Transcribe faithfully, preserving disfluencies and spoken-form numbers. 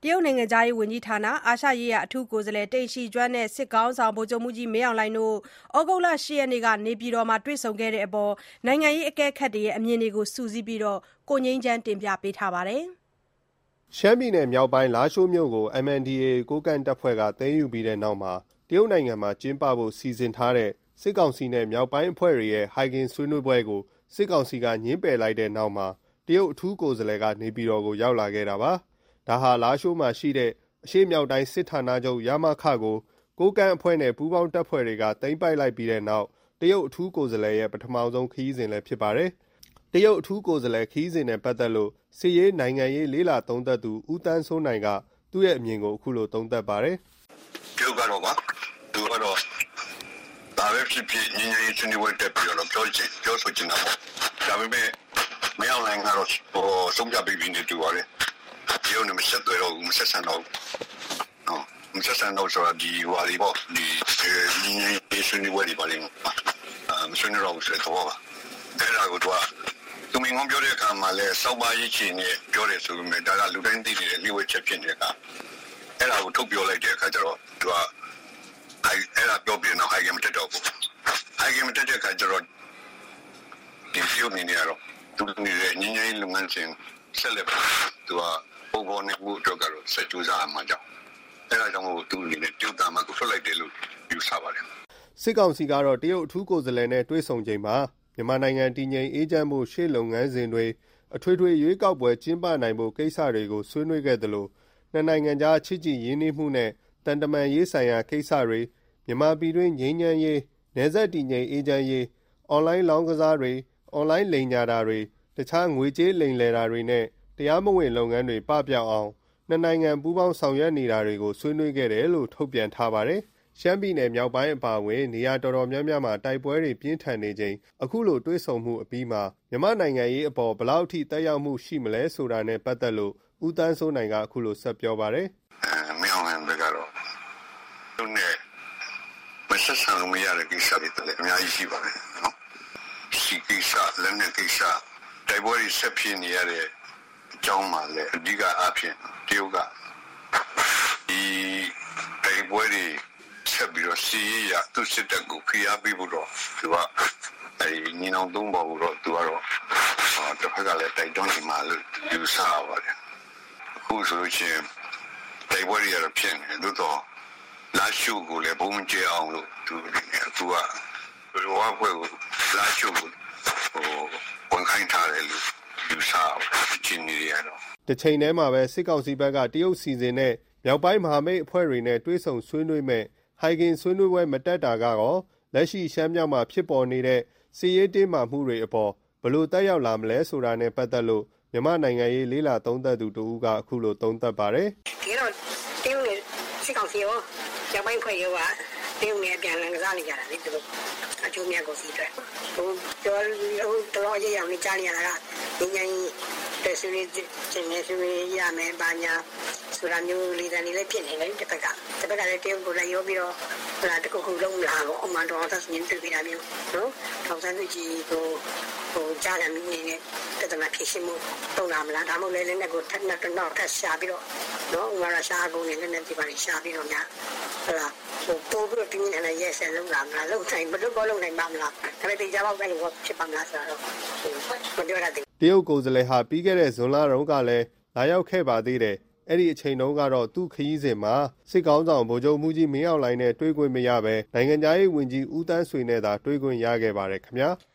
တရုတ်နိုင်ငံခြားရေးဝန်ကြီးဌာနအာရှရေးရာအထူးကိုယ်စားလှယ်တိန့်ရှီကျွမ်းနဲ့စစ်ခေါင်းဆောင်ဗိုလ်ချုပ်မှူးကြီးမင်းအောင်လှိုင်တို့ဩဂုတ်လ၈ရက်နေ့ကနေပြည်တော်မှာတွေ့ဆုံခဲ့တဲ့အပေါ်နိုင်ငံရေးအကဲခတ်တွေရဲ့အမြင်တွေကိုစုစည်းပြီးကိုငြိမ်းချမ်းတင်ပြပေးထားပါတယ်။ရှမ်းပြည်နယ်မြောက်ပိုင်းလားရှိုးမြို့ကို M N D A ကိုးကန့်တပ်ဖွဲ့ကသိမ်းယူပြီးတဲ့နောက်မှာတရုတ်နိုင်ငံမှာကျင်းပဖို့စီစဉ်ထားတဲ့စစ်ကောင်စီနဲ့မြောက်ပိုင်းအဖွဲ့တွေရဲ့ဟိုင်ဂင်ဆွေးနွေးပွဲကိုစစ်ကောင်စီကငြင်းပယ်လိုက်တဲ့နောက်မှာတရုတ်အထူးကိုယ်စားလှယ်ကနေပြည်တော်ကိုရောက်လာခဲ့တာပါ။ဒါဟာလားရှိုးမှာရှိတဲ့အရှေ့မြောက်တိုင်းစစ်ဌာနချုပ်ရမခကိုကိုးကန့်အဖွဲ့နဲ့ပူးပေါင်းတပ်ဖွဲ့တွေကသိမ်းပိုက်လိုက်ပြီးတဲ့နောက်တရုတ်အထူးကိုယ်စားလှယ်ရဲ့ပထမဆုံးခရီးစဉ်လည်းဖြစ်ပါတယ်။တရုတ်အထူးကိုယ်စားလှယ်ခရီးစဉ်နဲ့ပတ်သက်လို့စစ်ရေးနိုင်ငံရေးလေးလာသုံးသပ်သူဦးတန်းစိုးနိုင်ကသူ့ရဲ့အမြင်ကိုအခုလိုသုံးသပ်ပါတယ်။ပြုတ်ကတော့ပါသူကတော့ဒါပဲဖြစ်ဖြစ်ညဉ့်ညဉ့်ဆွေးနွေးပွဲတက်ပြီးတော့ပြောချင်ပြောဆိုချင်တာပေါ့။ဒါပေမဲ့မရောက်နိုင်တော့ဟိုဆုံးဖြတ်ပြီးနေတူပါတယ်။ပြောနေမဆက်တော့ဘူးမဆက်ဆန်တော့နော်မဆက်ဆန်တော့ဆိုတော့ဒီဝါလီပေါ့ဒီညဉ့်ညဉ့်ဆွေးနွေးပွဲတွေပါလိမ့်မယ်။အာမဆွေးနွေးတော့ဆိုတော့ပါအဲ့ဒါကိုတော့သူမင်းငုံပြောတဲ့အခါမှာလဲစောက်ပါရေးချင်နေပြောတယ်ဆိုပေမဲ့ဒါကလူတိုင်းသိနေတဲ့လျှို့ဝှက်ချက်ဖြစ်နေတဲ့အခါအဲ့ဒါကိုထုတ်ပြောလိုက်တဲ့အခါကျတော့သူကအဲ့အဲ့ဒါပြောပြနေတော့ဟိုင်ဂမ်တက်တော့ဘူးဟိုင်ဂမ်တက်တဲ့အခါကျတော့ဒီပြုနေနေတော့သူနေတဲ့ညဉ့်ညဉ့်လုံငန်းစဉ်ဆက်လက်သူကပုံပေါ်နေမှုတော့ကတော့စကြူစားမှာကြောင့်အဲ့ဒါကြောင့်မို့သူနေတဲ့ပြုတ်တာမှကိုထွက်လိုက်တယ်လို့ယူဆပါတယ်စစ်ကောင်စီကတော့တရုတ်အထူးကိုယ်စားလှယ်နဲ့တွေ့ဆုံချိန်မှာမြန်မာနိုင်ငံတည်ငြိမ်အေးချမ်းမှုရှေ့လုပ်ငန်းစဉ်တွေအထွေထွေရွေးကောက်ပွဲကျင်းပနိုင်ဖို့ကိစ္စတွေကိုဆွေးနွေးခဲ့သလိုနှစ်နိုင်ငံကြားချစ်ကြည်ရင်းနှီးမှုနဲ့တန်တမာရေးဆိုင်ရာကိစ္စတွေမြန်မာပြည်တွင်းငြိမ်းချမ်းရေးနယ်စပ်တည်ငြိမ်အေးချမ်းရေးအွန်လိုင်းလောင်းကစားတွေအွန်လိုင်းလိမ်ညာတာတွေတခြားငွေကြေးလိမ်လည်တာတွေနဲ့တရားမဝင်လုပ်ငန်းတွေပပျောက်အောင်နှစ်နိုင်ငံပူးပေါင်းဆောင်ရွက်နေတာတွေကိုဆွေးနွေးခဲ့တယ်လို့ထုတ်ပြန်ထားပါတယ်ရှမ်းပြည်နယ်မြောက်ပိုင်းအပါအဝင်နေရာတော်တော်များများမှာတိုက်ပွဲတွေပြင်းထန်နေချိန်အခုလိုတွဲဆုံမှုအပြီးမှာမြန်မာနိုင်ငံရေးအပေါ်ဘလောက်ထိတက်ရောက်မှုရှိမလဲဆိုတာနဲ့ပတ်သက်လို့ဦးတန်းစိုးနိုင်ကအခုလိုဆက်ပြောပါတယ်။မြောက်နိုင်ငံကတော့သူနဲ့မဆက်ဆံလို့မရတဲ့ကိစ္စတွေလည်းအများကြီးရှိပါတယ်နော်။ဒီကိစ္စလည်းနဲ့ကိစ္စတိုက်ပွဲတွေဆက်ဖြစ်နေရတဲ့အကြောင်းမှလည်းအဓိကအဖြစ်တရုတ်ကဒီတိုက်ပွဲတွေဆက်ပြီးတော့စီးရသူစစ်တပ်ကိုဖိအားပေးဖို့တော့သူကအဲဒီညီနောင်သုံးပါဘူးတော့သူကတော့တစ်ဖက်ကလည်းတိုက်တွန်းနေမှလို့ယူဆပါတယ်အခုဆိုလို့ချင်းတိုက်ပွဲတွေရဖြစ်နေလို့တော့လာရှုကိုလည်းဘုံကျအောင်လို့သူသူကဘယ်လိုဝဖွဲ့ကိုလာရှုကိုဟိုဝန်ခိုင်းထားတယ်လို့ယူဆချင်းနေရတော့တစ်ချိန်တည်းမှာပဲစစ်ကောင်စီဘက်ကတရုတ်စီစဉ်နဲ့မြောက်ပိုင်းမဟာမိတ်အဖွဲ့တွေနဲ့တွဲဆုံဆွေးနွေးမဲ့ဟိုင်ဂင်ဆွေးနွေးပွဲမတက်တာကတော့လက်ရှိရှမ်းမြောက်မှာဖြစ်ပေါ်နေတဲ့စစ်ရေးတင်းမာမှုတွေအပေါ်ဘလို့တက်ရောက်လာမလဲဆိုတာနဲ့ပတ်သက်လို့မြန်မာနိုင်ငံရေးလေးလာသုံးသပ်သူတူကအခုလိုသုံးသပ်ပါတယ်။ဒီတော့တရုတ်နဲ့စစ်ကောင်စီရောမြောက်ပိုင်းဖွဲ့ရောကတရုတ်နဲ့ပြန်လည်ကစားနေကြတာလေသူတို့အကျိုးများကိုစီးတယ်။ဟိုပြောလို့တော့ရရအောင်ကြားနေရတာကဉာဏ်တက်ဆွေးချင်းနေဆွေးရမယ်ဘာညာဆိုတာမျိုးလေးတန်းလေးလည်းဖြစ်နေတယ်တစ်ဖက်ကတစ်ဖက်ကလည်းတရုတ်ကိုလည်းရောပြီးတော့ဟလာတခုခုလုံးလာတော့အမှန်တော့သစင်းတွေ့ပြီးတာမျိုးနော်ထောင်ဆန်းစုကြည်ကိုဟိုကြားရမင်းနေနဲ့တတနာဖြစ်ရှိမှုတုံးလာမလားဒါမှမဟုတ်လည်းလည်းကိုထက်နဲ့တော့ထက်ရှာပြီးတော့နော်ငါရရှာကုန်နေလည်းလည်းဒီပါရှာပြီးတော့များဟလာဟိုပို့ပြီးတော့တင်းနေလည်းရက်ဆက်လုံးလာမလားလုံးဆိုင်ဘယ်လိုကောလုံးနိုင်ပါမလားဒါပေမဲ့ကြားပေါက်ပဲလို့ဖြစ်ပါမလားဆိုတော့မပြောရသေးတရုတ်ကိုယ်စားလှယ်ဟာပြီးခဲ့တဲ့ဇွန်လတုန်းကလည်းလာရောက်ခဲ့ပါသေးတယ်အဲ့ဒီအချိန်တုန်းကတော့သူ့ခရီးစဉ်မှာစစ်ကောင်းဆောင်ဗိုလ်ချုပ်မှူးကြီးမင်းအောင်လှိုင်နဲ့တွေ့ခွင့်မရဘဲနိုင်ငံသားရေးဝန်ကြီးဦးတန်းဆွေနဲ့သာတွေ့ခွင့်ရခဲ့ပါတယ်ခင်ဗျာ